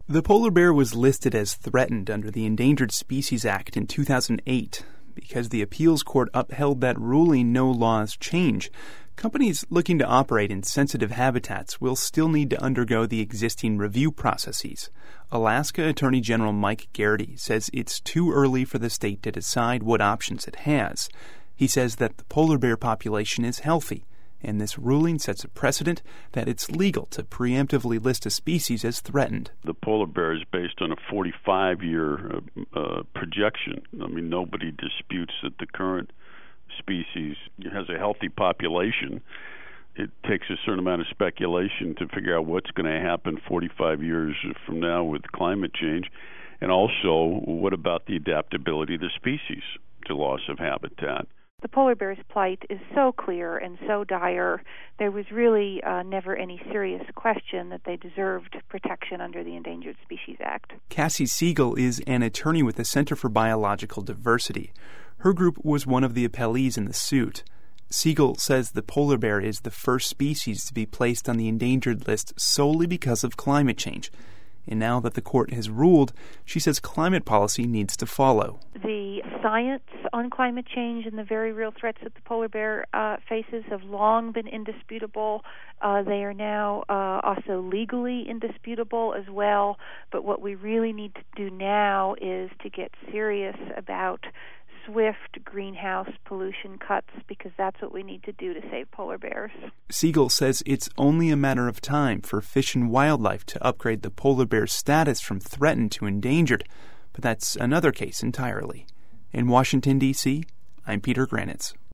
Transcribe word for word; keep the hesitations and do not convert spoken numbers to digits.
The polar bear was listed as threatened under the Endangered Species Act in two thousand eight. Because the appeals court upheld that ruling, no laws change. Companies looking to operate in sensitive habitats will still need to undergo the existing review processes. Alaska Attorney General Mike Garrity says it's too early for the state to decide what options it has. He says that the polar bear population is healthy, and this ruling sets a precedent that it's legal to preemptively list a species as threatened. The polar bear is based on a forty-five-year uh, uh, projection. I mean, nobody disputes that the current species has a healthy population. It takes a certain amount of speculation to figure out what's going to happen forty-five years from now with climate change. And also, what about the adaptability of the species to loss of habitat? The polar bear's plight is so clear and so dire, there was really uh, never any serious question that they deserved protection under the Endangered Species Act. Cassie Siegel is an attorney with the Center for Biological Diversity. Her group was one of the appellees in the suit. Siegel says the polar bear is the first species to be placed on the endangered list solely because of climate change. And now that the court has ruled, she says climate policy needs to follow. The science on climate change and the very real threats that the polar bear uh, faces have long been indisputable. Uh, they are now uh, also legally indisputable as well. But what we really need to do now is to get serious about swift greenhouse pollution cuts, because that's what we need to do to save polar bears. Siegel says it's only a matter of time for Fish and Wildlife to upgrade the polar bear's status from threatened to endangered, but that's another case entirely. In Washington, D C, I'm Peter Granitz.